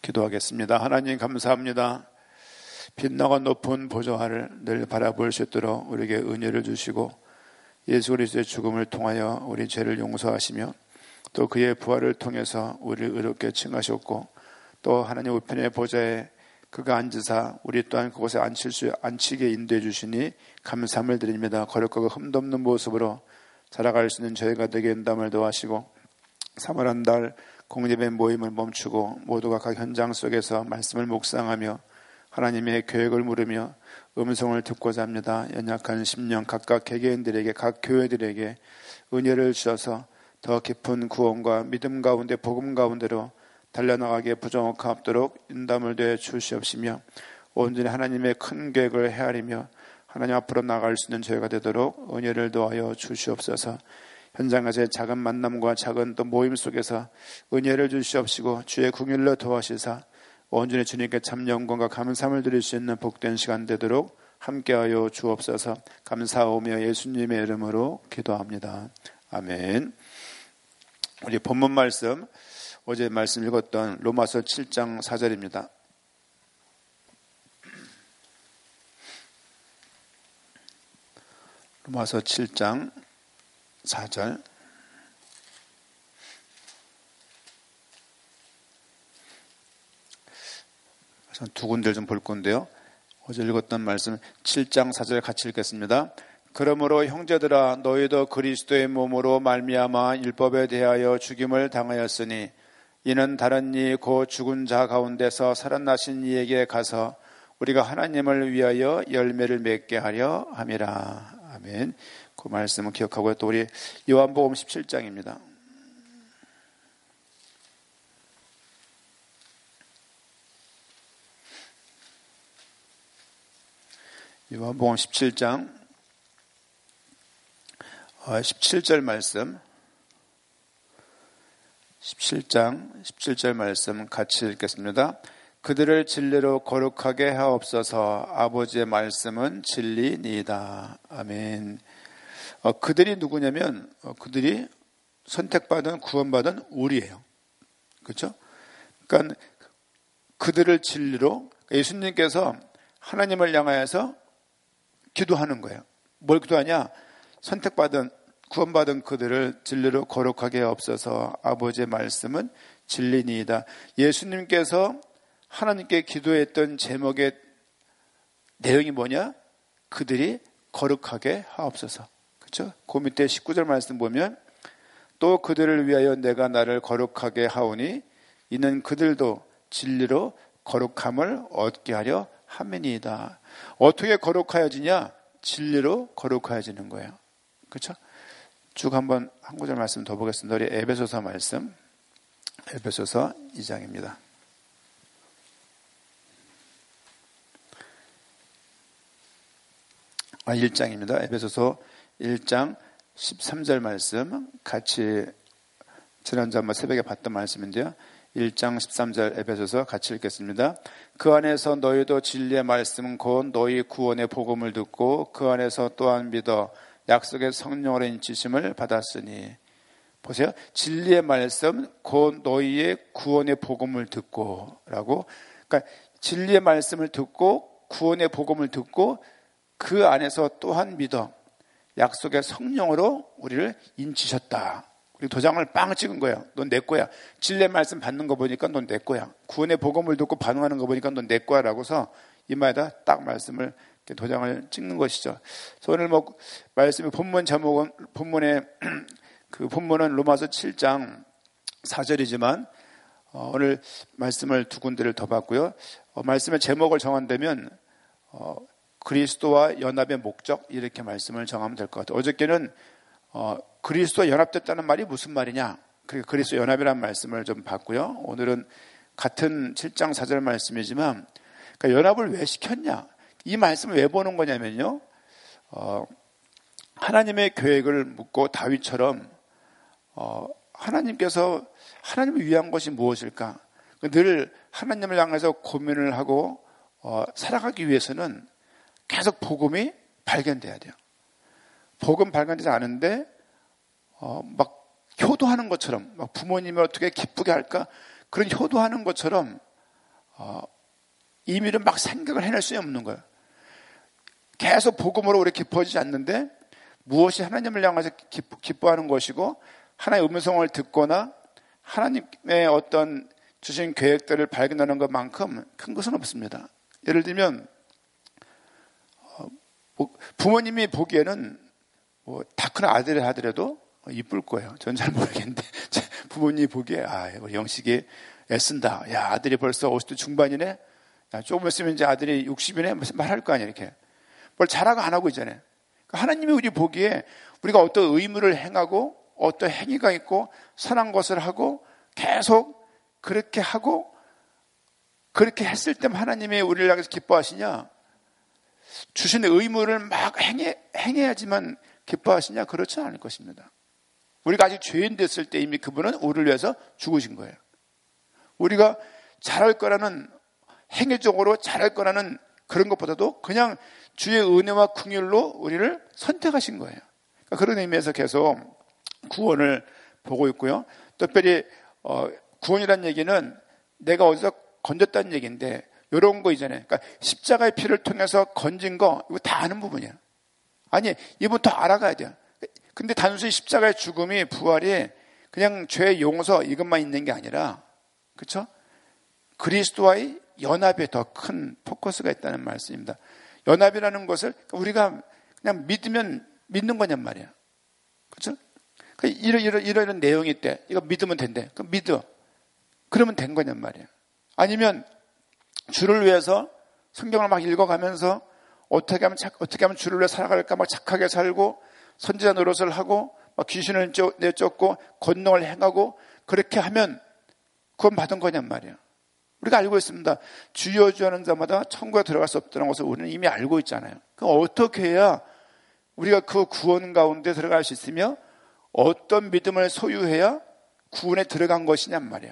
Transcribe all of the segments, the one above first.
기도하겠습니다. 하나님 감사합니다. 빛나고 높은 보좌를 늘 바라볼 수 있도록 우리에게 은혜를 주시고 예수 그리스도의 죽음을 통하여 우리 죄를 용서하시며 또 그의 부활을 통해서 우리를 의롭게 칭하셨고 또 하나님 우편의 보좌에 그가 앉으사 우리 또한 그곳에 앉히게 인도해 주시니 감사함을 드립니다. 거룩하고 흠도 없는 모습으로 살아갈 수 있는 저희가 되게 인담을 도와시고 3월 한 달 공예배 모임을 멈추고 모두가 각 현장 속에서 말씀을 묵상하며 하나님의 계획을 물으며 음성을 듣고자 합니다. 연약한 심령 각각 개개인들에게 각 교회들에게 은혜를 주셔서 더 깊은 구원과 믿음 가운데 복음 가운데로 달려나가기에 부족하도록 인담을 되 주시옵시며 온전히 하나님의 큰 계획을 헤아리며 하나님 앞으로 나아갈 수 있는 저희가 되도록 은혜를 도하여 주시옵소서. 현장에서의 작은 만남과 작은 또 모임 속에서 은혜를 주시옵시고 주의 궁일로 도와시사 온전히 주님께 참 영광과 감사함을 드릴 수 있는 복된 시간 되도록 함께하여 주옵소서. 감사하오며 예수님의 이름으로 기도합니다. 아멘. 우리 본문 말씀 어제 말씀 읽었던 로마서 7장 4절입니다. 로마서 7장 4절. 두 군데를 좀 볼 건데요. 어제 읽었던 말씀 7장 4절 같이 읽겠습니다. 그러므로 형제들아 너희도 그리스도의 몸으로 말미암아 율법에 대하여 죽임을 당하였으니 이는 다른 이 곧 죽은 자 가운데서 살아나신 이에게 가서 우리가 하나님을 위하여 열매를 맺게 하려 함이라. 아멘. 그 말씀을 기억하고 또 우리 요한복음 17장입니다. 요한복음 17장 17절 말씀 17장 17절 말씀 같이 읽겠습니다. 그들을 진리로 거룩하게 하옵소서. 아버지의 말씀은 진리니이다. 아멘. 그들이 누구냐면 그들이 선택받은 구원받은 우리예요. 그렇죠? 그러니까 그들을 진리로 예수님께서 하나님을 향하여서 기도하는 거예요. 뭘 기도하냐? 선택받은 구원받은 그들을 진리로 거룩하게 하옵소서. 아버지의 말씀은 진리니이다. 예수님께서 하나님께 기도했던 제목의 내용이 뭐냐? 그들이 거룩하게 하옵소서. 그렇죠? 그 밑에 19절 말씀 보면 또 그들을 위하여 내가 나를 거룩하게 하오니 이는 그들도 진리로 거룩함을 얻게 하려 함이니이다. 어떻게 거룩하여지냐? 진리로 거룩하여지는 거예요. 그렇죠? 쭉 한번 한 구절 말씀 더 보겠습니다. 우리 에베소서 말씀, 에베소서 2장입니다. 아, 1장입니다. 에베소서 1장 13절 말씀 같이 지난주 한번 새벽에 봤던 말씀인데요. 1장 13절 에베소서 같이 읽겠습니다. 그 안에서 너희도 진리의 말씀 곧 너희 구원의 복음을 듣고 그 안에서 또한 믿어 약속의 성령으로 인치심을 받았으니. 보세요. 진리의 말씀 곧 너희의 구원의 복음을 듣고 라고. 그러니까 진리의 말씀을 듣고 구원의 복음을 듣고 그 안에서 또한 믿어 약속의 성령으로 우리를 인치셨다. 그리고 도장을 빵 찍은 거야. 넌 내 거야. 진리의 말씀 받는 거 보니까 넌 내 거야. 구원의 복음을 듣고 반응하는 거 보니까 넌 내 거야 라고서 이마에다 딱 말씀을 도장을 찍는 것이죠. 오늘 말씀의 본문 제목은 본문은 로마서 7장 4절이지만 오늘 말씀을 두 군데를 더 봤고요. 말씀의 제목을 정한다면 그리스도와 연합의 목적 이렇게 말씀을 정하면 될 것 같아요. 어저께는 그리스도와 연합됐다는 말이 무슨 말이냐? 그리스도 연합이라는 말씀을 좀 봤고요. 오늘은 같은 7장 4절 말씀이지만 그러니까 연합을 왜 시켰냐? 이 말씀을 왜 보는 거냐면요. 하나님의 계획을 묻고 다윗처럼 하나님을 위한 것이 무엇일까? 늘 하나님을 향해서 고민을 하고 살아가기 위해서는 계속 복음이 발견돼야 돼요. 복음 발견되지 않은데 막 효도하는 것처럼 막 부모님을 어떻게 기쁘게 할까? 그런 효도하는 것처럼 임의로 막 생각을 해낼 수 없는 거예요. 계속 복음으로 우리 기뻐지지 않는데 무엇이 하나님을 향해서 기뻐하는 것이고 하나님의 음성을 듣거나 하나님의 어떤 주신 계획들을 발견하는 것만큼 큰 것은 없습니다. 예를 들면 부모님이 보기에는 다 큰 아들이 하더라도 이쁠 거예요. 전 잘 모르겠는데 부모님이 보기에 우리 영식이 애쓴다. 야, 아들이 벌써 50대 중반이네. 야, 조금 있으면 이제 아들이 60이네. 무슨 말할 거 아니야, 이렇게. 뭘 잘하고 안 하고 있잖아요. 그러니까 하나님이 우리 보기에 우리가 어떤 의무를 행하고 어떤 행위가 있고 선한 것을 하고 계속 그렇게 하고 그렇게 했을 때 하나님이 우리를 향해서 기뻐하시냐? 주신 의무를 막 행해야지만 기뻐하시냐? 그렇지 않을 것입니다. 우리가 아직 죄인 됐을 때 이미 그분은 우리를 위해서 죽으신 거예요. 우리가 잘할 거라는 행위적으로 잘할 거라는 그런 것보다도 그냥 주의 은혜와 긍휼로 우리를 선택하신 거예요. 그러니까 그런 의미에서 계속 구원을 보고 있고요. 특별히 구원이라는 얘기는 내가 어디서 건졌다는 얘기인데 이런 거 있잖아요. 그러니까 십자가의 피를 통해서 건진 거 이거 다 아는 부분이야. 아니 이분 더 알아가야 돼요. 근데 단순히 십자가의 죽음이 부활이 그냥 죄의 용서 이것만 있는 게 아니라 그렇죠? 그리스도와의 연합에 더 큰 포커스가 있다는 말씀입니다. 연합이라는 것을 우리가 그냥 믿으면 믿는 거냔 말이야. 그렇죠? 이런 내용이 있대. 이거 믿으면 된대. 그럼 믿어. 그러면 된 거냔 말이야. 아니면 주를 위해서 성경을 막 읽어가면서 어떻게 하면 주를 위해 살아갈까 막 착하게 살고 선지자 노릇을 하고 막 귀신을 내쫓고 권능을 행하고 그렇게 하면 구원 받은 거냔 말이야. 우리가 알고 있습니다. 주여 주여 하는 자마다 천국에 들어갈 수 없다는 것을 우리는 이미 알고 있잖아요. 그럼 어떻게 해야 우리가 그 구원 가운데 들어갈 수 있으며 어떤 믿음을 소유해야 구원에 들어간 것이냔 말이야.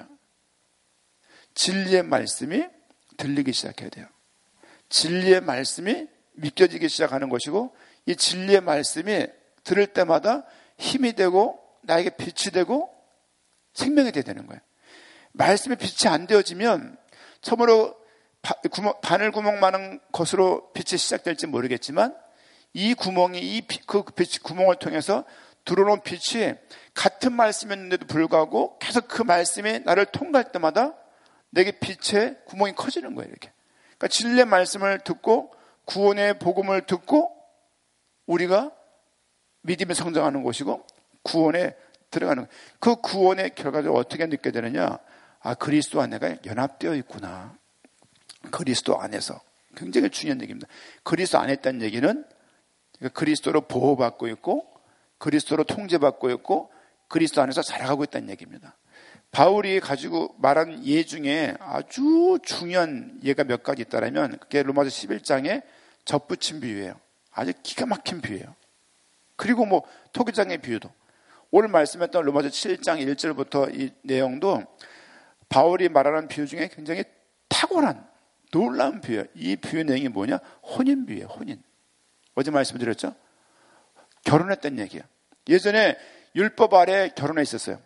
진리의 말씀이 들리기 시작해야 돼요. 진리의 말씀이 믿겨지기 시작하는 것이고 이 진리의 말씀이 들을 때마다 힘이 되고 나에게 빛이 되고 생명이 되는 거예요. 말씀이 빛이 안 되어지면 처음으로 바늘 구멍 많은 것으로 빛이 시작될지 모르겠지만 이 구멍이 그 구멍을 통해서 들어오는 빛이 같은 말씀이었는데도 불구하고 계속 그 말씀이 나를 통과할 때마다 내게 빛의 구멍이 커지는 거예요. 이렇게. 그러니까 진리의 말씀을 듣고 구원의 복음을 듣고 우리가 믿음이 성장하는 것이고 구원에 들어가는 거예요. 그 구원의 결과적으로 어떻게 느끼게 되느냐? 그리스도와 내가 연합되어 있구나. 그리스도 안에서. 굉장히 중요한 얘기입니다. 그리스도 안에 있다는 얘기는 그리스도로 보호받고 있고 그리스도로 통제받고 있고 그리스도 안에서 살아가고 있다는 얘기입니다. 바울이 가지고 말한 예 중에 아주 중요한 예가 몇 가지 있다면 그게 로마서 11장의 접붙임 비유예요. 아주 기가 막힌 비유예요. 그리고 토기장의 비유도 오늘 말씀했던 로마서 7장 1절부터 이 내용도 바울이 말하는 비유 중에 굉장히 탁월한 놀라운 비유예요. 이 비유 내용이 뭐냐? 혼인 비유예요. 혼인. 어제 말씀드렸죠? 결혼했다는 얘기예요. 예전에 율법 아래 결혼해 있었어요.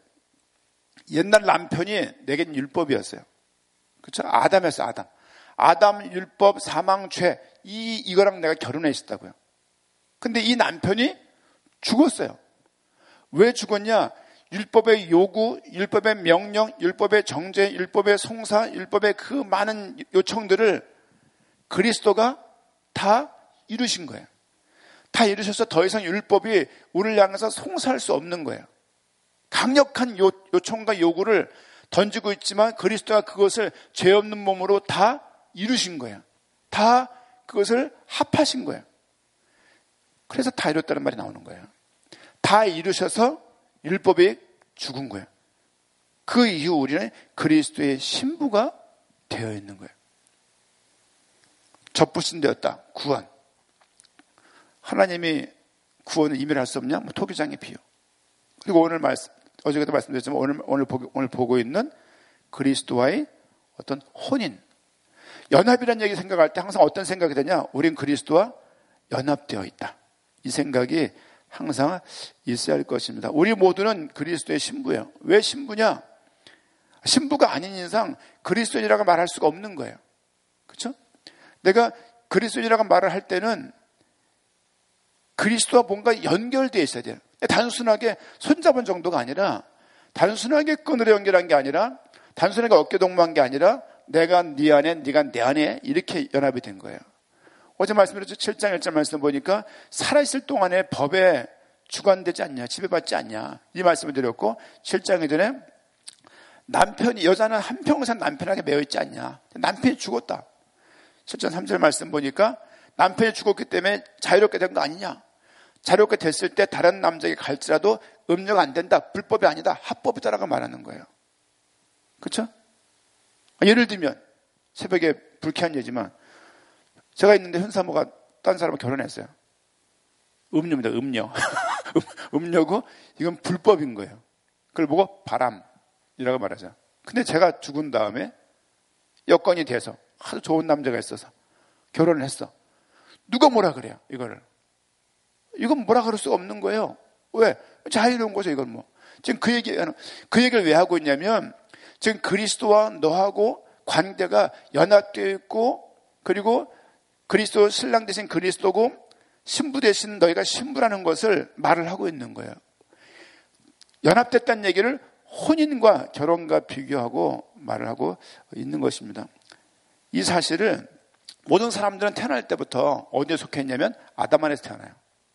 옛날 남편이 내겐 율법이었어요. 그렇죠? 아담이었어요. 아담 율법 사망죄 이거랑 내가 결혼해 있었다고요. 근데 이 남편이 죽었어요. 왜 죽었냐? 율법의 요구, 율법의 명령, 율법의 정죄, 율법의 송사, 율법의 그 많은 요청들을 그리스도가 다 이루신 거예요. 다 이루셔서 더 이상 율법이 우리를 향해서 송사할 수 없는 거예요. 강력한 요청과 요구를 던지고 있지만 그리스도가 그것을 죄 없는 몸으로 다 이루신 거예요. 다 그것을 합하신 거예요. 그래서 다 이뤘다는 말이 나오는 거예요. 다 이루셔서 율법이 죽은 거예요. 그 이후 우리는 그리스도의 신부가 되어 있는 거예요. 접붙임 되었다. 구원. 하나님이 구원을 이멸할 수 없냐? 토기장의 비유. 그리고 어제도 말씀드렸지만 오늘 보고 있는 그리스도와의 어떤 혼인. 연합이라는 얘기 생각할 때 항상 어떤 생각이 되냐? 우린 그리스도와 연합되어 있다. 이 생각이 항상 있어야 할 것입니다. 우리 모두는 그리스도의 신부예요. 왜 신부냐? 신부가 아닌 이상 그리스도인이라고 말할 수가 없는 거예요. 그렇죠? 내가 그리스도인이라고 말을 할 때는 그리스도와 뭔가 연결되어 있어야 돼요. 단순하게 손잡은 정도가 아니라, 단순하게 끈으로 연결한 게 아니라, 단순하게 어깨동무한 게 아니라 내가 네 안에, 네가 내 안에 이렇게 연합이 된 거예요. 어제 말씀드렸죠. 7장 1절 말씀 보니까 살아있을 동안에 법에 주관되지 않냐, 지배받지 않냐, 이 말씀을 드렸고, 7장 이전에 남편이, 여자는 한평생 남편에게 매여있지 않냐, 남편이 죽었다. 7장 3절 말씀 보니까 남편이 죽었기 때문에 자유롭게 된 거 아니냐, 자유롭게 됐을 때 다른 남자에게 갈지라도 음료가 안 된다, 불법이 아니다, 합법이다라고 말하는 거예요. 그렇죠? 예를 들면 새벽에 불쾌한 예지만, 제가 있는데 현사모가 딴 사람과 결혼했어요. 음료입니다. 음료. 음료고 이건 불법인 거예요. 그걸 보고 바람이라고 말하죠. 근데 제가 죽은 다음에 여건이 돼서 아주 좋은 남자가 있어서 결혼을 했어. 누가 뭐라 그래요, 이거를? 이건 뭐라 그럴 수가 없는 거예요. 왜? 자유로운 거죠, 이건 뭐. 지금 그 얘기를 왜 하고 있냐면, 지금 그리스도와 너하고 관계가 연합되어 있고, 그리고 그리스도 신랑 대신 그리스도고 신부 대신 너희가 신부라는 것을 말을 하고 있는 거예요. 연합됐다는 얘기를 혼인과 결혼과 비교하고 말을 하고 있는 것입니다. 이 사실을 모든 사람들은 태어날 때부터 어디에 속해 있냐면 아담 안에서 태어나요.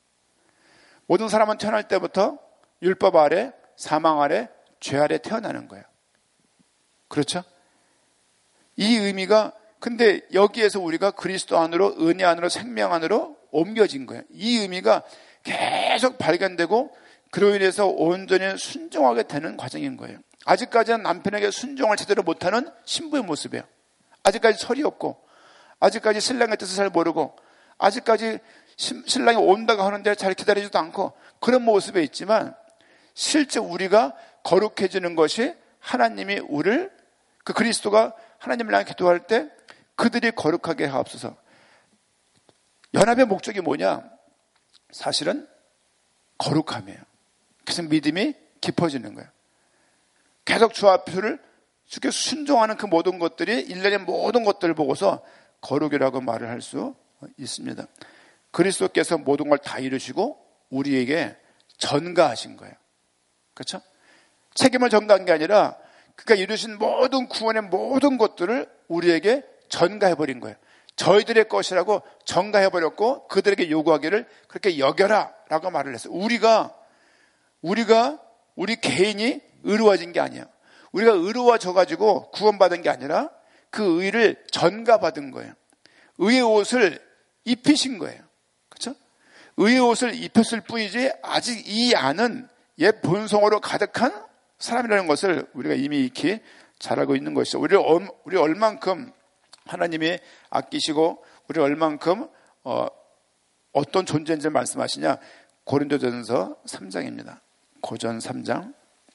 모든 사람은 태어날 때부터 율법 아래, 사망 아래, 죄 아래 태어나는 거예요. 그렇죠? 이 의미가, 근데 여기에서 우리가 그리스도 안으로, 은혜 안으로, 생명 안으로 옮겨진 거예요. 이 의미가 계속 발견되고 그로 인해서 온전히 순종하게 되는 과정인 거예요. 아직까지는 남편에게 순종을 제대로 못하는 신부의 모습이에요. 아직까지 설이 없고, 아직까지 신랑의 뜻을 잘 모르고, 아직까지 신랑이 온다고 하는데 잘 기다리지도 않고, 그런 모습에 있지만 실제 우리가 거룩해지는 것이, 하나님이 우리를, 그 그리스도가 하나님을 향해 기도할 때 그들이 거룩하게 하옵소서. 연합의 목적이 뭐냐? 사실은 거룩함이에요. 그래서 믿음이 깊어지는 거예요. 계속 주 앞을 주께 순종하는 그 모든 것들이, 일련의 모든 것들을 보고서 거룩이라고 말을 할 수 있습니다. 그리스도께서 모든 걸 다 이루시고 우리에게 전가하신 거예요. 그렇죠? 책임을 전가한 게 아니라 그가 이루신 모든 구원의 모든 것들을 우리에게 전가해버린 거예요. 저희들의 것이라고 전가해버렸고, 그들에게 요구하기를 그렇게 여겨라 라고 말을 했어요. 우리 개인이 의로워진 게 아니에요. 우리가 의로워져가지고 구원받은 게 아니라 그 의를 전가받은 거예요. 의의 옷을 입히신 거예요. 그렇죠? 의의 옷을 입혔을 뿐이지 아직 이 안은 옛 본성으로 가득한 사람이라는 것을 우리가 이미 익히 잘 알고 있는 것이죠. 우리 얼만큼 하나님이 아끼시고 우리 얼만큼 어떤 존재인지 말씀하시냐? 고린도전서 3장입니다. 고전 3장.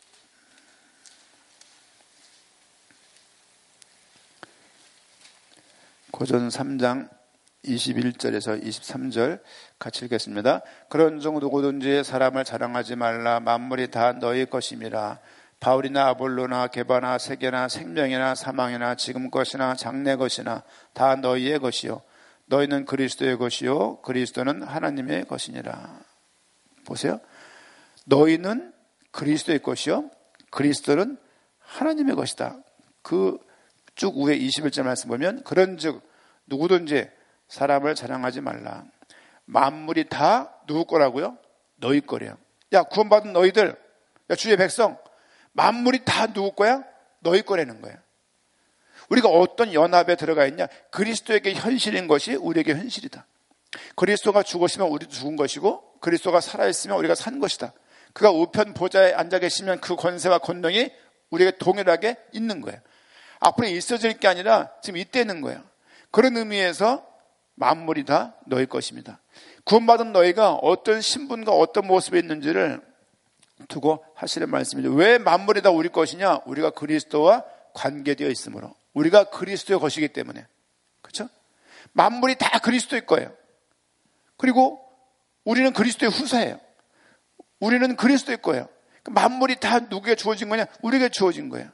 고전 3장 21절에서 23절 같이 읽겠습니다. 그런 중 누구든지 사람을 자랑하지 말라. 만물이 다 너희 것임이라. 바울이나 아볼로나 게바나 세계나 생명이나 사망이나 지금 것이나 장래 것이나 다 너희의 것이요 너희는 그리스도의 것이요 그리스도는 하나님의 것이니라. 보세요. 너희는 그리스도의 것이요 그리스도는 하나님의 것이다. 그 쭉 위에 21절 말씀 보면, 그런즉 누구든지 사람을 자랑하지 말라. 만물이 다 누구 거라고요? 너희 거래요. 야, 구원받은 너희들, 야, 주의 백성, 만물이 다 누구 거야? 너희 거라는 거예요. 우리가 어떤 연합에 들어가 있냐? 그리스도에게 현실인 것이 우리에게 현실이다. 그리스도가 죽으시면 우리도 죽은 것이고, 그리스도가 살아있으면 우리가 산 것이다. 그가 우편 보좌에 앉아 계시면 그 권세와 권능이 우리에게 동일하게 있는 거예요. 앞으로 있어질 게 아니라 지금 있다는 거예요. 그런 의미에서 만물이 다 너희 것입니다. 구원받은 너희가 어떤 신분과 어떤 모습에 있는지를 두고 하시는 말씀이죠. 왜 만물이 다 우리 것이냐? 우리가 그리스도와 관계되어 있으므로. 우리가 그리스도의 것이기 때문에. 그렇죠? 만물이 다 그리스도의 거예요. 그리고 우리는 그리스도의 후사예요. 우리는 그리스도의 거예요. 만물이 다 누구에게 주어진 거냐? 우리에게 주어진 거예요.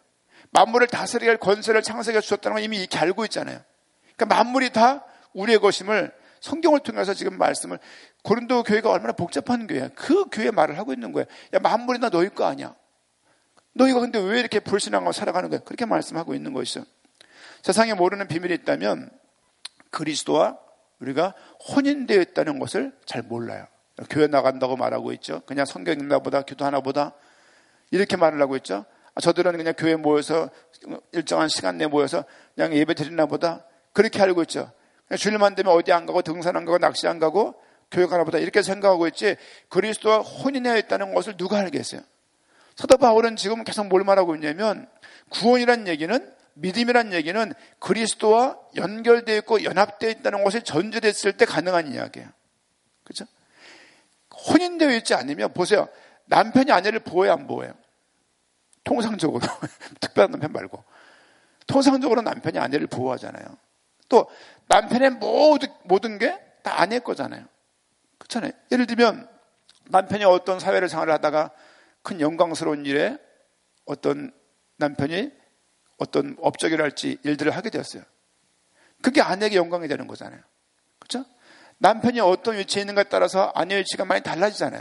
만물을 다스리게 할 권세를 창세기에 주셨다는 걸 이미 이렇게 알고 있잖아요. 그러니까 만물이 다 우리의 것임을 성경을 통해서 지금 말씀을, 고린도 교회가 얼마나 복잡한 교회야. 그 교회 말을 하고 있는 거예요. 야, 만물이 다 너희 거 아니야. 너희가 근데 왜 이렇게 불신앙하고 살아가는 거야? 그렇게 말씀하고 있는 것이죠. 세상에 모르는 비밀이 있다면 그리스도와 우리가 혼인되어 있다는 것을 잘 몰라요. 교회 나간다고 말하고 있죠. 그냥 성경 읽나 보다, 기도하나 보다, 이렇게 말을 하고 있죠. 저들은 그냥 교회 모여서 일정한 시간 내에 모여서 그냥 예배 드리나 보다, 그렇게 알고 있죠. 주일만 되면 어디 안 가고 등산 안 가고 낚시 안 가고 교회 가나 보다, 이렇게 생각하고 있지, 그리스도와 혼인되어 있다는 것을 누가 알겠어요? 사도 바울은 지금 계속 뭘 말하고 있냐면, 구원이란 얘기는, 믿음이란 얘기는 그리스도와 연결되어 있고 연합되어 있다는 것이 전제됐을 때 가능한 이야기예요. 그렇죠? 혼인되어 있지 않으면, 보세요. 남편이 아내를 보호해, 안 보호해요? 통상적으로. 특별한 남편 말고. 통상적으로 남편이 아내를 보호하잖아요. 또 남편의 모든 게 다 아내 거잖아요. 그렇잖아요. 예를 들면 남편이 어떤 사회를 생활을 하다가 큰 영광스러운 일에 어떤 남편이 어떤 업적이랄지 일들을 하게 되었어요. 그게 아내에게 영광이 되는 거잖아요. 그렇죠? 남편이 어떤 위치에 있는가에 따라서 아내의 위치가 많이 달라지잖아요.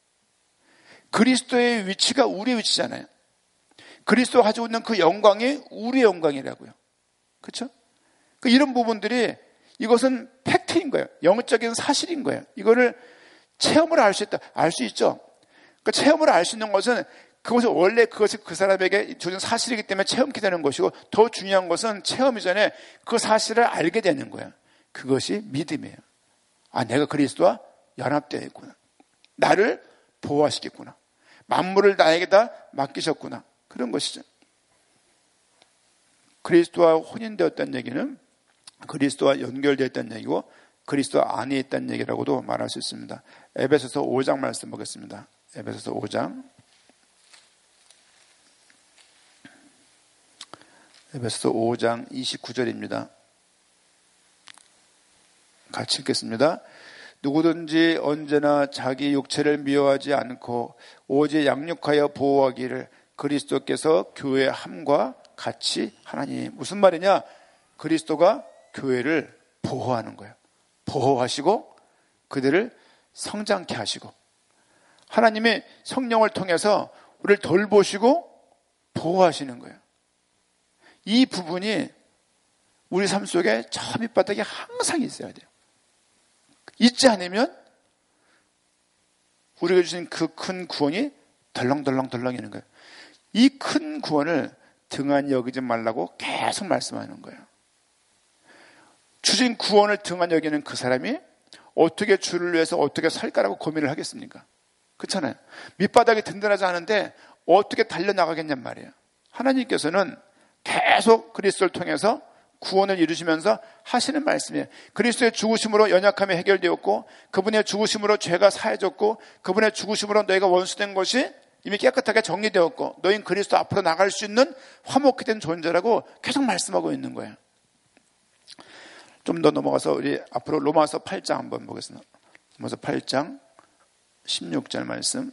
그리스도의 위치가 우리의 위치잖아요. 그리스도가 가지고 있는 그 영광이 우리의 영광이라고요. 그렇죠? 이런 부분들이, 이것은 팩트인 거예요. 영적인 사실인 거예요. 이거를 체험으로 알 수 있다. 알 수 있죠. 그러니까 체험으로 알 수 있는 것은, 그것은 원래 그것이 그 사람에게 주는 사실이기 때문에 체험케 되는 것이고, 더 중요한 것은 체험 이전에 그 사실을 알게 되는 거예요. 그것이 믿음이에요. 아, 내가 그리스도와 연합되어 있구나. 나를 보호하시겠구나. 만물을 나에게다 맡기셨구나. 그런 것이죠. 그리스도와 혼인되었다는 얘기는 그리스도와 연결되었다는 얘기고, 그리스도 안에 있다는 얘기라고도 말할 수 있습니다. 에베소서 5장 말씀 보겠습니다. 에베소서 5장. 에베소서 5장 29절입니다. 같이 읽겠습니다. 누구든지 언제나 자기 육체를 미워하지 않고 오직 양육하여 보호하기를 그리스도께서 교회의 함과 같이 하나니. 무슨 말이냐? 그리스도가 교회를 보호하는 거예요. 보호하시고 그들을 성장케 하시고, 하나님의 성령을 통해서 우리를 돌보시고 보호하시는 거예요. 이 부분이 우리 삶 속에 저 밑바닥에 항상 있어야 돼요. 있지 않으면 우리가 주신 그 큰 구원이 덜렁덜렁덜렁이는 거예요. 이 큰 구원을 등한히 여기지 말라고 계속 말씀하는 거예요. 주신 구원을 등한히 여기는 그 사람이 어떻게 주를 위해서 어떻게 살까라고 고민을 하겠습니까? 그렇잖아요. 밑바닥이 든든하지 않은데 어떻게 달려나가겠냔 말이에요. 하나님께서는 계속 그리스도를 통해서 구원을 이루시면서 하시는 말씀이에요. 그리스도의 죽으심으로 연약함이 해결되었고, 그분의 죽으심으로 죄가 사해졌고, 그분의 죽으심으로 너희가 원수된 것이 이미 깨끗하게 정리되었고, 너희는 그리스도 앞으로 나갈 수 있는 화목히 된 존재라고 계속 말씀하고 있는 거예요. 좀 더 넘어가서 우리 앞으로 로마서 8장 한번 보겠습니다. 로마서 8장 16절 말씀.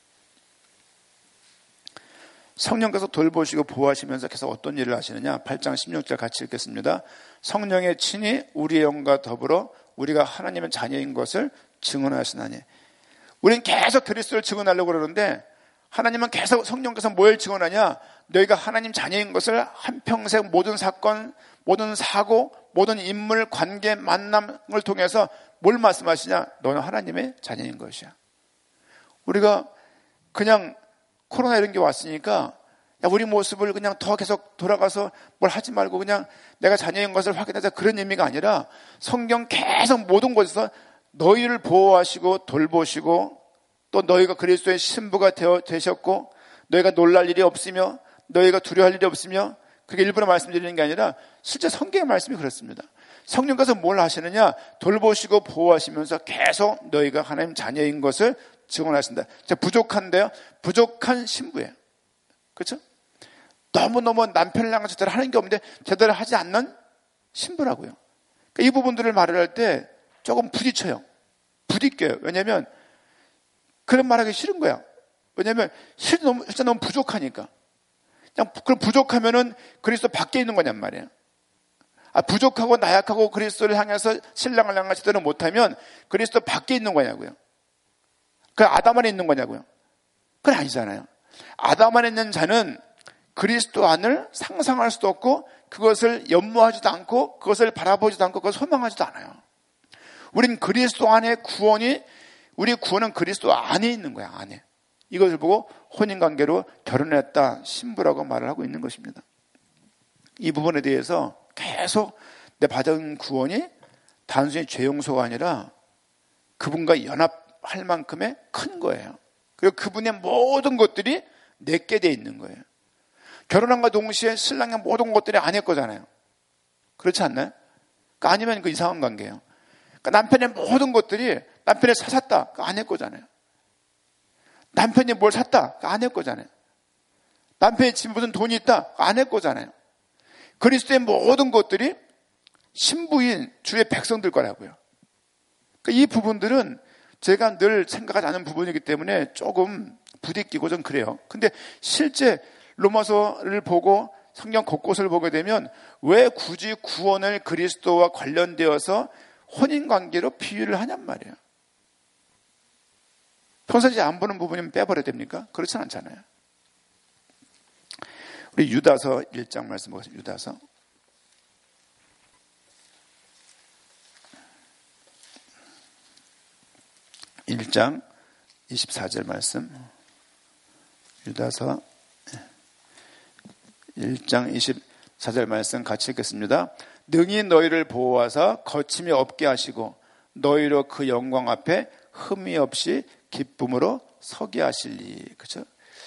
성령께서 돌보시고 보호하시면서 계속 어떤 일을 하시느냐? 8장 16절 같이 읽겠습니다. 성령의 친히 우리의 영과 더불어 우리가 하나님의 자녀인 것을 증언하시나니. 우리는 계속 그리스도를 증언하려고 그러는데, 하나님은 계속, 성령께서 뭘 증언하냐? 너희가 하나님 자녀인 것을 한평생 모든 사건, 모든 사고, 모든 인물, 관계, 만남을 통해서 뭘 말씀하시냐? 너는 하나님의 자녀인 것이야. 우리가 그냥 코로나 이런 게 왔으니까, 야, 우리 모습을 그냥 더 계속 돌아가서 뭘 하지 말고 그냥 내가 자녀인 것을 확인하자, 그런 의미가 아니라 성경 계속 모든 곳에서 너희를 보호하시고 돌보시고, 또 너희가 그리스도의 신부가 되셨고, 너희가 놀랄 일이 없으며 너희가 두려워할 일이 없으며, 그게 일부러 말씀드리는 게 아니라 실제 성경의 말씀이 그렇습니다. 성령께서 뭘 하시느냐? 돌보시고 보호하시면서 계속 너희가 하나님 자녀인 것을 증언하신다. 부족한데요? 부족한 신부예요. 그렇죠? 너무너무 남편을 향해서 제대로 하는 게 없는데 제대로 하지 않는 신부라고요. 그러니까 이 부분들을 말을 할 때 조금 부딪혀요. 부딪혀요. 왜냐하면 그런 말하기 싫은 거야. 왜냐하면 실제 너무 부족하니까. 그냥 그걸 부족하면은 그리스도 밖에 있는 거냔 말이에요. 부족하고 나약하고 그리스도를 향해서 신랑을 향한 시도를 못하면 그리스도 밖에 있는 거냐고요. 그 아담 안에 있는 거냐고요. 그건 아니잖아요. 아담 안에 있는 자는 그리스도 안을 상상할 수도 없고 그것을 연모하지도 않고 그것을 바라보지도 않고 그것을 소망하지도 않아요. 우린 그리스도 안에 우리 구원은 그리스도 안에 있는 거야, 안에. 이것을 보고 혼인관계로 결혼했다, 신부라고 말을 하고 있는 것입니다. 이 부분에 대해서 계속 내 받은 구원이 단순히 죄 용서가 아니라 그분과 연합할 만큼의 큰 거예요. 그리고 그분의 모든 것들이 내게 돼 있는 거예요. 결혼함과 동시에 신랑의 모든 것들이 아내 거잖아요. 그렇지 않나요? 그러니까 아니면 그 이상한 관계예요. 그러니까 남편의 모든 것들이 남편이 샀다. 그 아내 거잖아요. 남편이 뭘 샀다. 그 아내 거잖아요. 남편이 지금 무슨 돈이 있다. 그 아내 거잖아요. 그리스도의 모든 것들이 신부인 주의 백성들 거라고요. 그러니까 이 부분들은 제가 늘 생각하지 않은 부분이기 때문에 조금 부딪히고 좀 그래요. 근데 실제 로마서를 보고 성경 곳곳을 보게 되면 왜 굳이 구원을 그리스도와 관련되어서 혼인관계로 비유를 하냔 말이에요. 평상시에 안 보는 부분이면 빼버려야 됩니까? 그렇진 않잖아요. 우리 유다서 1장 말씀 보겠습니다. 유다서 1장 24절 말씀. 유다서 1장 24절 말씀 같이 읽겠습니다. 능히 너희를 보호하사 거침이 없게 하시고 너희로 그 영광 앞에 흠이 없이 기쁨으로 서게 하시리. 그렇죠?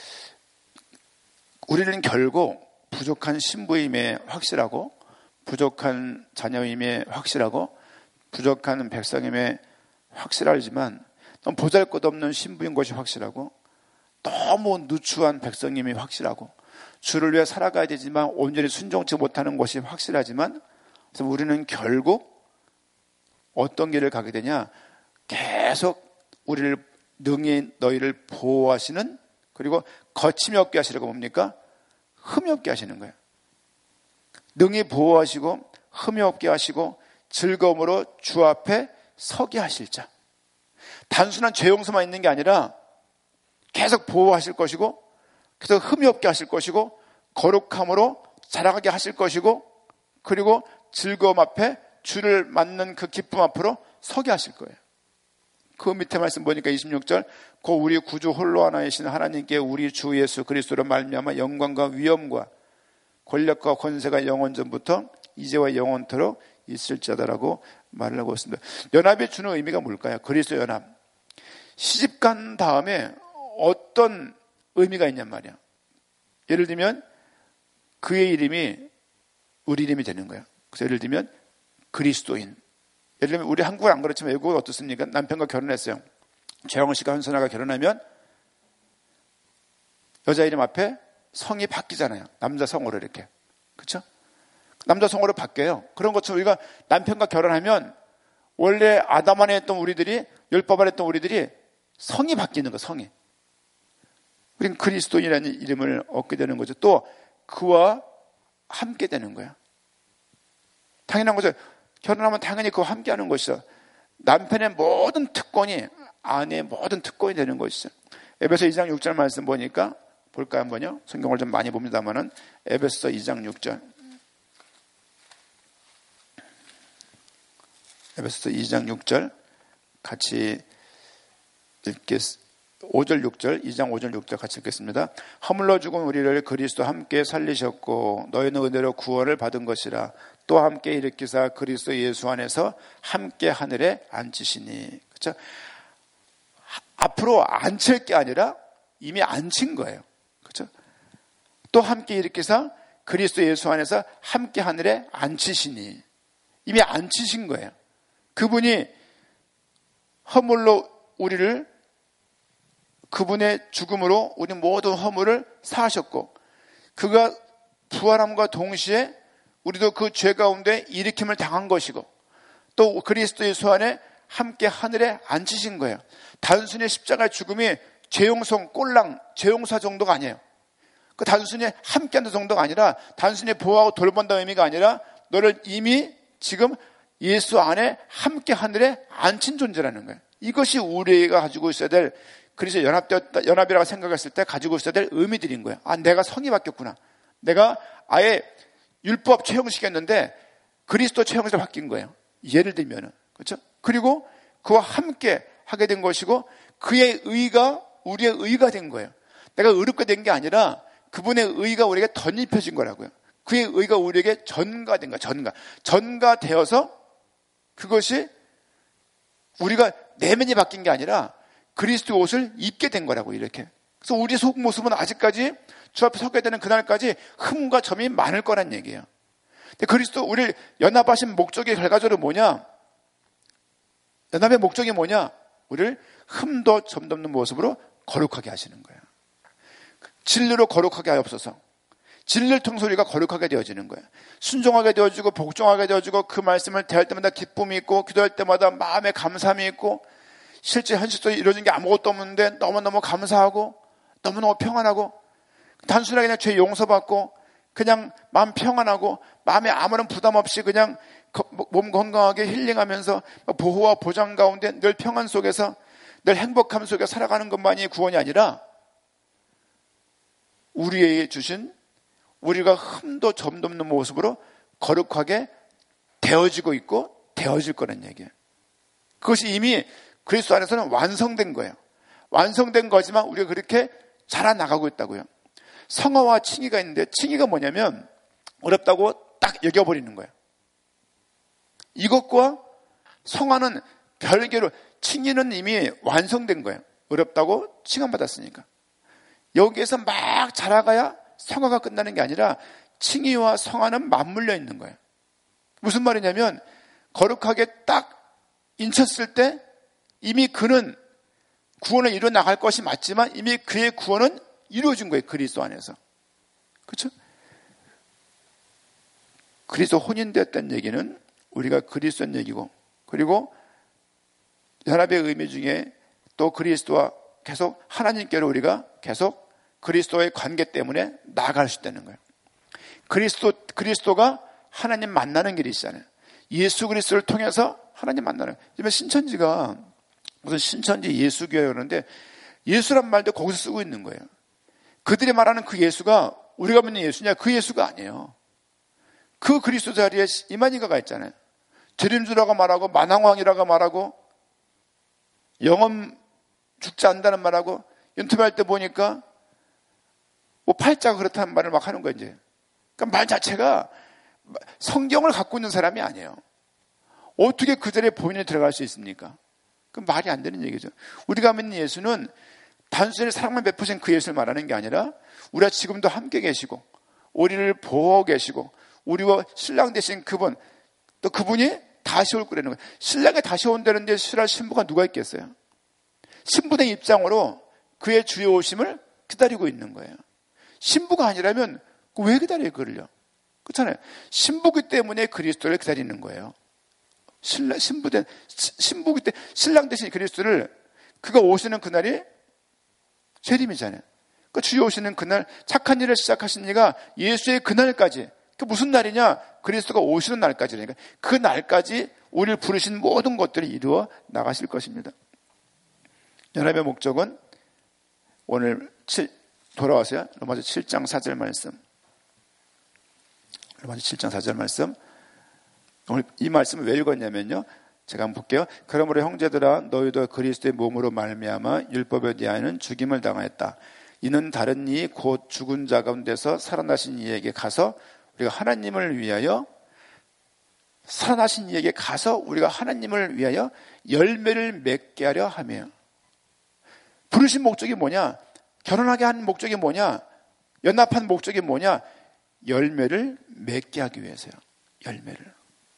우리는 결국 부족한 신부임에 확실하고 부족한 자녀임에 확실하고 부족한 백성임에 확실하지만 너무 보잘것없는 신부인 것이 확실하고 너무 누추한 백성임이 확실하고 주를 위해 살아가야 되지만 온전히 순종치 못하는 것이 확실하지만 그래서 우리는 결국 어떤 길을 가게 되냐? 계속 우리를 능히 너희를 보호하시는 그리고 거침이 없게 하시려고 뭡니까? 흠이 없게 하시는 거예요. 능히 보호하시고 흠이 없게 하시고 즐거움으로 주 앞에 서게 하실 자. 단순한 죄 용서만 있는 게 아니라 계속 보호하실 것이고 계속 흠이 없게 하실 것이고 거룩함으로 자라가게 하실 것이고 그리고 즐거움 앞에 주를 맞는 그 기쁨 앞으로 서게 하실 거예요. 그 밑에 말씀 보니까 26절 곧 우리 구주 홀로 하나이신 하나님께 우리 주 예수 그리스도로 말미암아 영광과 위엄과 권력과 권세가 영원전부터 이제와 영원토록 있을 자다라고 말을 하고 있습니다. 연합이 주는 의미가 뭘까요? 그리스도 연합. 시집간 다음에 어떤 의미가 있냔 말이야. 예를 들면 그의 이름이 우리 이름이 되는 거야. 그래서 예를 들면 그리스도인. 예를 들면 우리 한국은 안 그렇지만 외국은 어떻습니까? 남편과 결혼했어요. 최영은 씨가 현선아가 결혼하면 여자 이름 앞에 성이 바뀌잖아요. 남자 성으로 이렇게. 그렇죠? 남자 성으로 바뀌어요. 그런 것처럼 우리가 남편과 결혼하면 원래 아담 안에 했던 우리들이 율법 안에 했던 우리들이 성이 바뀌는 거예요. 성이. 우리는 그리스도인이라는 이름을 얻게 되는 거죠. 또 그와 함께 되는 거야. 당연한 거죠. 결혼하면 당연히 그와 함께 하는 것이죠. 남편의 모든 특권이 아내의 모든 특권이 되는 것이죠. 에베소 2장 6절 말씀 보니까 볼까요 한번요? 성경을 좀 많이 봅니다만은 에베소 2장 6절 에베소 2장 6절 같이 읽겠습니다. 5절 6절 2장 5절 6절 같이 읽겠습니다. 허물러 죽은 우리를 그리스도 함께 살리셨고 너희는 은혜로 구원을 받은 것이라 또 함께 일으키사 그리스도 예수 안에서 함께 하늘에 앉히시니. 그렇죠? 앞으로 앉힐 게 아니라 이미 앉힌 거예요. 그렇죠? 또 함께 일으키사 그리스도 예수 안에서 함께 하늘에 앉히시니. 이미 앉히신 거예요. 그분이 허물로 우리를 그분의 죽음으로 우리 모든 허물을 사하셨고 그가 부활함과 동시에 우리도 그 죄 가운데 일으킴을 당한 것이고 또 그리스도 예수 안에 함께 하늘에 앉히신 거예요. 단순히 십자가의 죽음이 죄용성 꼴랑 죄용사 정도가 아니에요. 그 단순히 함께하는 정도가 아니라 단순히 보호하고 돌본다는 의미가 아니라 너를 이미 지금 예수 안에 함께 하늘에 앉힌 존재라는 거예요. 이것이 우리가 가지고 있어야 될, 그래서 연합이라고 생각했을 때 가지고 있어야 될 의미들인 거예요. 아, 내가 성이 바뀌었구나. 내가 아예 율법 최형식이었는데 그리스도 최형식으로 바뀐 거예요. 예를 들면은. 그렇죠? 그리고 그와 함께 하게 된 것이고 그의 의가 우리의 의가 된 거예요. 내가 의롭게 된 게 아니라 그분의 의가 우리에게 덧입혀진 거라고요. 그의 의가 우리에게 전가된 거야. 전가되어서 그것이 우리가 내면이 바뀐 게 아니라 그리스도 옷을 입게 된 거라고, 이렇게. 그래서 우리의 속 모습은 아직까지 주 앞에 서게 되는 그날까지 흠과 점이 많을 거란 얘기예요. 근데 그리스도 우리를 연합하신 목적의 결과적으로 뭐냐? 연합의 목적이 뭐냐? 우리를 흠도 점도 없는 모습으로 거룩하게 하시는 거예요. 진리로 거룩하게 하옵소서. 진리를 통해서 우리가 거룩하게 되어지는 거예요. 순종하게 되어지고 복종하게 되어지고 그 말씀을 대할 때마다 기쁨이 있고 기도할 때마다 마음에 감사함이 있고 실제 현실적으로 이루어진 게 아무것도 없는데 너무너무 감사하고 너무너무 평안하고 단순하게 그냥 죄 용서받고 그냥 마음 평안하고 마음에 아무런 부담 없이 그냥 몸 건강하게 힐링하면서 보호와 보장 가운데 늘 평안 속에서 늘 행복함 속에 살아가는 것만이 구원이 아니라 우리에게 주신 우리가 흠도 점도 없는 모습으로 거룩하게 되어지고 있고 되어질 거란 얘기예요. 그것이 이미 그리스도 안에서는 완성된 거예요. 완성된 거지만 우리가 그렇게 자라나가고 있다고요. 성화와 칭의가 있는데 칭의가 뭐냐면 어렵다고 딱 여겨버리는 거예요. 이것과 성화는 별개로, 칭의는 이미 완성된 거예요. 어렵다고 칭함받았으니까. 여기에서 막 자라가야 성화가 끝나는 게 아니라 칭의와 성화는 맞물려 있는 거예요. 무슨 말이냐면 거룩하게 딱 인쳤을 때 이미 그는 구원을 이루어 나갈 것이 맞지만 이미 그의 구원은 이루어진 거예요. 그리스도 안에서. 그렇죠? 그리스도 혼인되었다는 얘기는 우리가 그리스도인 얘기고, 그리고 연합의 의미 중에 또 그리스도와 계속 하나님께로 우리가 계속 그리스도의 관계 때문에 나아갈 수 있다는 거예요. 그리스도가 하나님 만나는 길이시잖아요. 예수 그리스도를 통해서 하나님 만나는. 요즘에 신천지가 무슨 신천지 예수교회 그러는데 예수란 말도 거기서 쓰고 있는 거예요. 그들이 말하는 그 예수가 우리가 믿는 예수냐? 그 예수가 아니에요. 그 그리스도 자리에 이만희가 있잖아요. 드림주라고 말하고 만왕왕이라고 말하고 영원 죽지 않는다는 말하고 인터뷰할 때 보니까 뭐 팔자가 그렇다는 말을 막 하는 거예요. 이제. 그러니까 말 자체가 성경을 갖고 있는 사람이 아니에요. 어떻게 그 자리에 본인이 들어갈 수 있습니까? 그 말이 안 되는 얘기죠. 우리가 믿는 예수는 단순히 사랑만 베푸신 그 예수를 말하는 게 아니라 우리가 지금도 함께 계시고 우리를 보호하고 계시고 우리와 신랑 되신 그분, 또 그분이 다시 올 거라는 거예요. 신랑이 다시 온다는데 싫어할 신부가 누가 있겠어요? 신부의 입장으로 그의 주의 오심을 기다리고 있는 거예요. 신부가 아니라면 왜 기다려요, 그를요? 그렇잖아요. 신부기 때문에 그리스도를 기다리는 거예요. 신부기 때 신랑 대신 그리스도를, 그가 오시는 그날이 재림이잖아요. 그 주의 오시는 그날, 착한 일을 시작하신 이가 예수의 그날까지, 그 무슨 날이냐? 그리스도가 오시는 날까지니까 그 날까지 우리를 부르신 모든 것들이 이루어 나가실 것입니다. 연합의 목적은 오늘 돌아와서요. 로마서 7장 4절 말씀. 로마서 7장 4절 말씀. 오늘 이 말씀을 왜 읽었냐면요. 제가 한번 볼게요. 그러므로 형제들아 너희도 그리스도의 몸으로 말미암아 율법에 대하여는 죽임을 당하였다. 이는 다른 이 곧 죽은 자 가운데서 살아나신 이에게 가서 우리가 하나님을 위하여 살아나신 이에게 가서 우리가 하나님을 위하여 열매를 맺게 하려 하며. 부르신 목적이 뭐냐? 결혼하게 한 목적이 뭐냐? 연합한 목적이 뭐냐? 열매를 맺게 하기 위해서요. 열매를.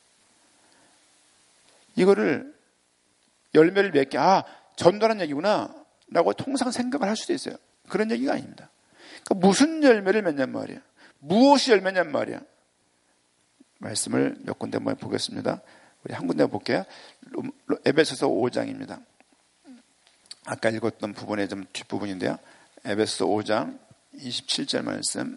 이거를 열매를 맺게, 전도라는 얘기구나 라고 통상 생각을 할 수도 있어요. 그런 얘기가 아닙니다. 그러니까 무슨 열매를 맺냔 말이야. 무엇이 열매냔 말이야. 말씀을 몇 군데 한번 보겠습니다. 우리 한 군데 볼게요. 에베소서 5장입니다. 아까 읽었던 부분의 좀 뒷부분인데요. 에베소서 5장 27절 말씀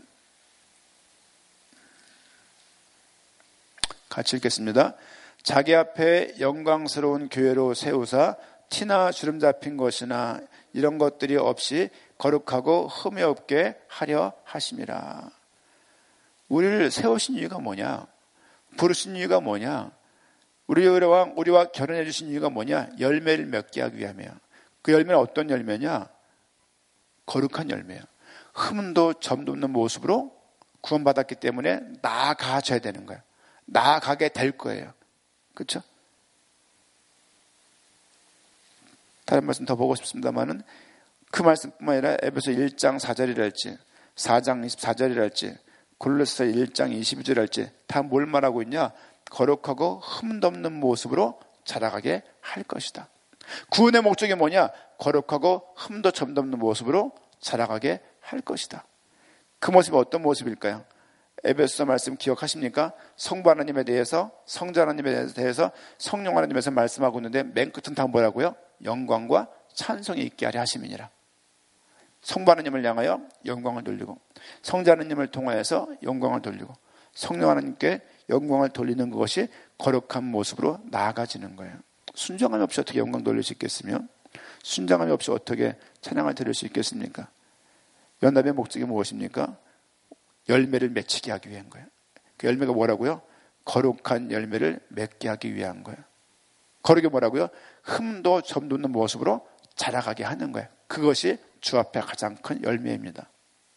같이 읽겠습니다. 자기 앞에 영광스러운 교회로 세우사 티나 주름 잡힌 것이나 이런 것들이 없이 거룩하고 흠이 없게 하려 하심이라. 우리를 세우신 이유가 뭐냐? 부르신 이유가 뭐냐? 우리와 결혼해 주신 이유가 뭐냐? 열매를 맺게 하기 위함이야. 그 열매는 어떤 열매냐? 거룩한 열매야. 흠도 점도 없는 모습으로 구원받았기 때문에 나아가줘야 되는 거야. 나아가게 될 거예요. 그렇죠? 다른 말씀 더 보고 싶습니다만은 그 말씀뿐만 아니라 에베소 1장 4절이랄지 4장 24절이랄지 골로새 1장 22절이랄지 다 뭘 말하고 있냐? 거룩하고 흠도 없는 모습으로 자라가게 할 것이다. 구원의 목적이 뭐냐? 거룩하고 흠도 점도 없는 모습으로 자라가게 할 것이다. 그 모습이 어떤 모습일까요? 에베소서 말씀 기억하십니까? 성부 하나님에 대해서, 성자 하나님에 대해서, 성령 하나님에서 말씀하고 있는데 맨 끝은 다 뭐라고요? 영광과 찬송이 있게 하려 하심이니라. 성부 하나님을 향하여 영광을 돌리고, 성자 하나님을 통하여서 영광을 돌리고, 성령 하나님께 영광을 돌리는 것이 거룩한 모습으로 나아가지는 거예요. 순종함이 없이 어떻게 영광 돌릴 수 있겠으며, 순종함이 없이 어떻게 찬양을 드릴 수 있겠습니까? 연합의 목적이 무엇입니까? 열매를 맺히게 하기 위한 거예요. 그 열매가 뭐라고요? 거룩한 열매를 맺게 하기 위한 거예요. 거룩이 뭐라고요? 흠도 점도 없는 모습으로 자라가게 하는 거예요. 그것이 주 앞에 가장 큰 열매입니다.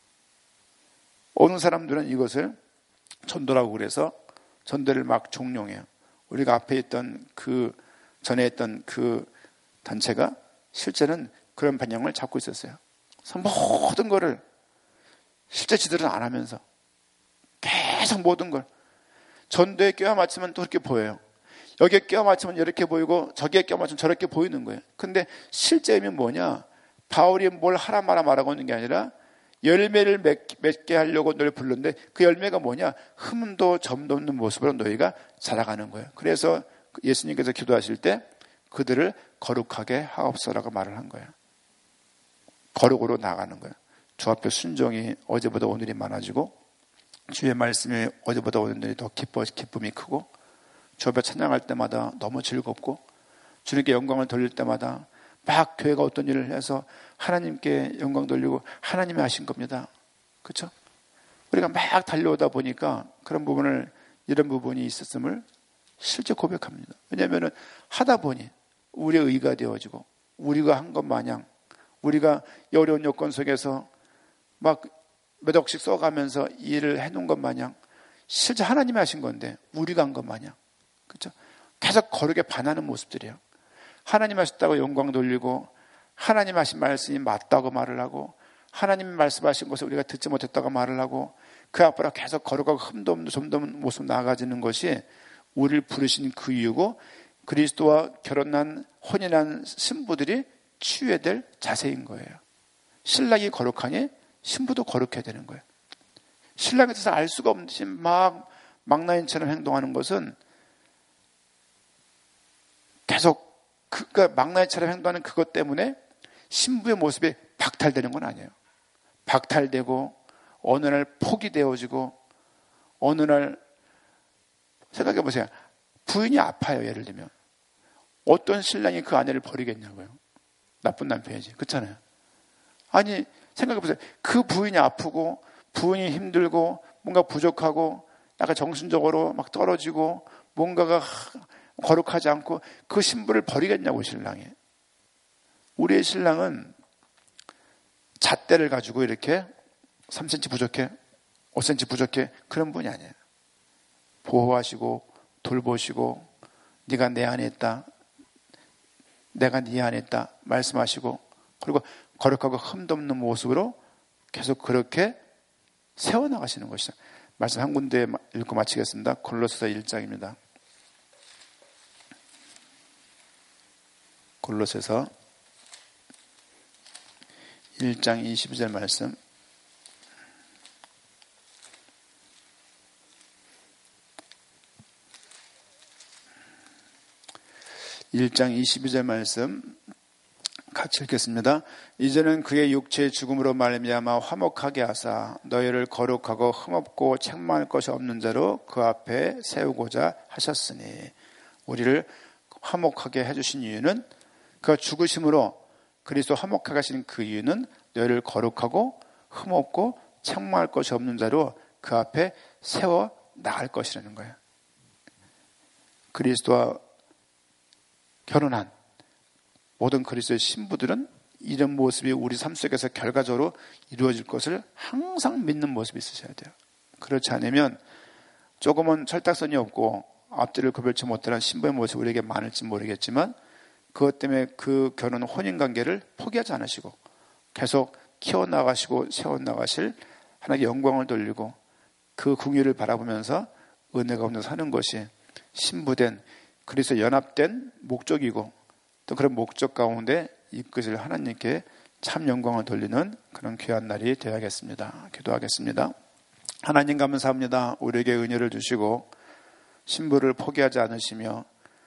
어느 사람들은 이것을 전도라고 그래서 전도를 막 종용해요. 우리가 앞에 있던 전에 했던 그 단체가 실제는 그런 방향을 잡고 있었어요. 그래서 모든 거를 실제 지들은 안 하면서 계속 모든 걸 전도에 껴 맞추면 또 그렇게 보여요. 여기에 껴 맞추면 이렇게 보이고 저기에 껴 맞추면 저렇게 보이는 거예요. 근데 실제 의미는 뭐냐? 바울이 뭘 하라 마라 말하고 있는 게 아니라 열매를 맺게 하려고 너를 불렀는데 그 열매가 뭐냐? 흠도 점도 없는 모습으로 너희가 자라가는 거예요. 그래서 예수님께서 기도하실 때 그들을 거룩하게 하옵소서라고 말을 한 거예요. 거룩으로 나가는 거예요. 주 앞에 순종이 어제보다 오늘이 많아지고 주의 말씀이 어제보다 오늘이 더 기쁨이 크고 주 앞에 찬양할 때마다 너무 즐겁고 주님께 영광을 돌릴 때마다 막 교회가 어떤 일을 해서 하나님께 영광 돌리고 하나님이 하신 겁니다. 그렇죠? 우리가 막 달려오다 보니까 이런 부분이 있었음을 실제 고백합니다. 왜냐하면 하다 보니 우리의 의가 되어지고 우리가 한 것 마냥 우리가 이 어려운 여건 속에서 막 몇 억씩 써가면서 일을 해놓은 것 마냥 실제 하나님이 하신 건데 우리가 한 것 마냥 그렇죠? 계속 거룩에 반하는 모습들이에요. 하나님 하셨다고 영광 돌리고 하나님 하신 말씀이 맞다고 말을 하고 하나님이 말씀하신 것을 우리가 듣지 못했다고 말을 하고 그 앞으로 계속 거룩하고 흠도 없는 점도 없는 모습 나아가지는 것이 우리를 부르신 그 이유고 그리스도와 결혼한 혼인한 신부들이 취해야 될 자세인 거예요. 신랑이 거룩하니 신부도 거룩해야 되는 거예요. 신랑에 대해서 알 수가 없이 막 망나인처럼 행동하는 것은 계속 그러니까 망나니처럼 행동하는 그것 때문에 신부의 모습이 박탈되는 건 아니에요. 박탈되고 어느 날 폭이 되어지고 어느 날 생각해 보세요. 부인이 아파요. 예를 들면 어떤 신랑이 그 아내를 버리겠냐고요. 나쁜 남편이지. 그렇잖아요. 아니 생각해 보세요. 그 부인이 아프고 부인이 힘들고 뭔가 부족하고 약간 정신적으로 막 떨어지고 뭔가가 거룩하지 않고 그 신부를 버리겠냐고 신랑이. 우리의 신랑은 잣대를 가지고 이렇게 3cm 부족해 5cm 부족해 그런 분이 아니에요. 보호하시고 돌보시고 네가 내 안에 있다 내가 네 안에 있다 말씀하시고 그리고 거룩하고 흠도 없는 모습으로 계속 그렇게 세워나가시는 것이다. 말씀 한 군데 읽고 마치겠습니다. 골로새서 1장입니다. 골로새서 1장 22절 말씀. (1장 22절) 말씀 같이 읽겠습니다. 이제는 그의 육체의 죽음으로 말미암아 화목하게 하사 너희를 거룩하고 흠없고 책망할 것이 없는 자로 그 앞에 세우고자 하셨으니, 우리를 화목하게 해주신 이유는, 그 죽으심으로 그리스도 화목하게 하신 그 이유는 너희를 거룩하고 흠없고 책망할 것이 없는 자로 그 앞에 세워 나갈 것이라는 거예요. 그리스도와 결혼한 모든 그리스도의 신부들은 이런 모습이 우리 삶 속에서 결과적으로 이루어질 것을 항상 믿는 모습이 있으셔야 돼요. 그렇지 않으면 조금은 철딱선이 없고 앞뒤를 구별치 못하는 신부의 모습이 우리에게 많을지 모르겠지만, 그것 때문에 그 결혼 혼인관계를 포기하지 않으시고 계속 키워나가시고 세워나가실 하나님께 영광을 돌리고 그 궁유를 바라보면서 은혜 가운데 사는 것이 신부된 그리스도 연합된 목적이고, 또 그런 목적 가운데 이끄실 하나님께 참 영광을 돌리는 그런 귀한 날이 되어야겠습니다. 기도하겠습니다. 하나님 감사합니다. 우리에게 은혜를 주시고 신부를 포기하지 않으시며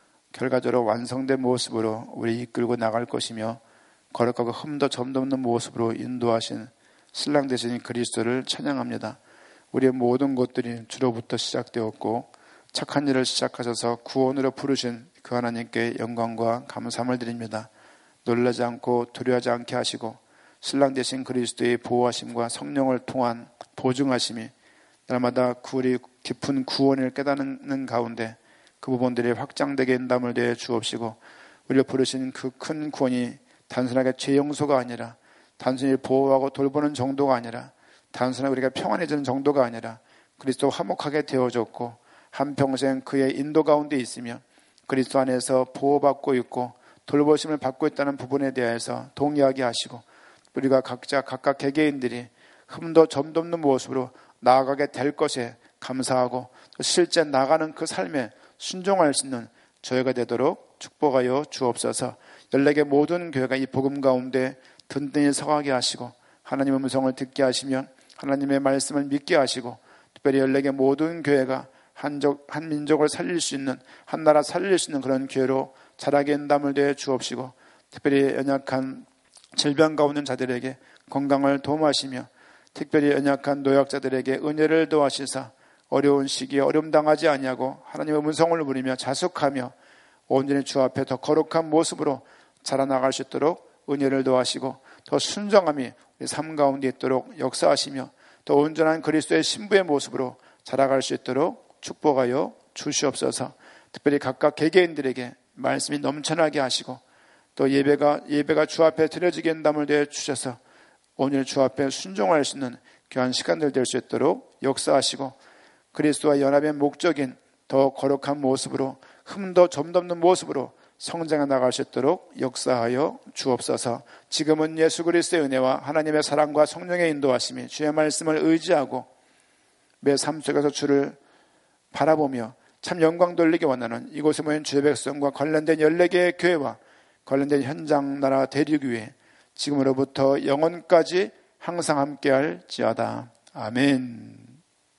결과적으로 완성된 모습으로 우리 이끌고 나갈 것이며 거룩하고 흠도 점도 없는 모습으로 인도하신 신랑 되신 그리스도를 찬양합니다. 우리의 모든 것들이 주로부터 시작되었고 착한 일을 시작하셔서 구원으로 부르신 그 하나님께 영광과 감사함을 드립니다. 놀라지 않고 두려워하지 않게 하시고 신랑 되신 그리스도의 보호하심과 성령을 통한 보증하심이 날마다 우리 깊은 구원을 깨닫는 가운데 그 부분들이 확장되게 인담을 내어 주옵시고, 우리를 부르신 그 큰 구원이 단순하게 죄 용서가 아니라, 단순히 보호하고 돌보는 정도가 아니라, 단순하게 우리가 평안해지는 정도가 아니라 그리스도 화목하게 되어졌고 한평생 그의 인도 가운데 있으며 그리스도 안에서 보호받고 있고 돌보심을 받고 있다는 부분에 대해서 동의하게 하시고, 우리가 각각 개개인들이 흠도 점도 없는 모습으로 나아가게 될 것에 감사하고 실제 나가는 그 삶에 순종할 수 있는 저희가 되도록 축복하여 주옵소서. 14개 모든 교회가 이 복음 가운데 든든히 서가게 하시고 하나님의 음성을 듣게 하시며 하나님의 말씀을 믿게 하시고, 특별히 14개 모든 교회가 한 민족을 살릴 수 있는, 한 나라 살릴 수 있는 그런 교회로 자라게 인담을 내어 주옵시고, 특별히 연약한 질병 가운데 있는 자들에게 건강을 도움하시며 특별히 연약한 노약자들에게 은혜를 도와시사 어려운 시기에 어려움 당하지 아니하고 하나님의 음성을 부리며 자숙하며 온전히 주 앞에 더 거룩한 모습으로 자라나갈 수 있도록 은혜를 도와시고, 더 순정함이 우리 삶 가운데 있도록 역사하시며 더 온전한 그리스도의 신부의 모습으로 자라갈 수 있도록 축복하여 주시옵소서. 특별히 각각 개개인들에게 말씀이 넘쳐나게 하시고 또 예배가 주 앞에 드려지게 한담을 내어 주셔서 오늘 주 앞에 순종할 수 있는 귀한 시간들 될 수 있도록 역사하시고, 그리스도와 연합의 목적인 더 거룩한 모습으로 흠도 점도 없는 모습으로 성장해 나갈 수 있도록 역사하여 주옵소서. 지금은 예수 그리스도의 은혜와 하나님의 사랑과 성령의 인도하심이 주의 말씀을 의지하고 매 삶 속에서 주를 바라보며 참 영광 돌리기 원하는 이곳에 모인 주의 백성과 관련된 14개의 교회와 관련된 현장 나라 대륙위에 지금으로부터 영원까지 항상 함께할지어다. 아멘.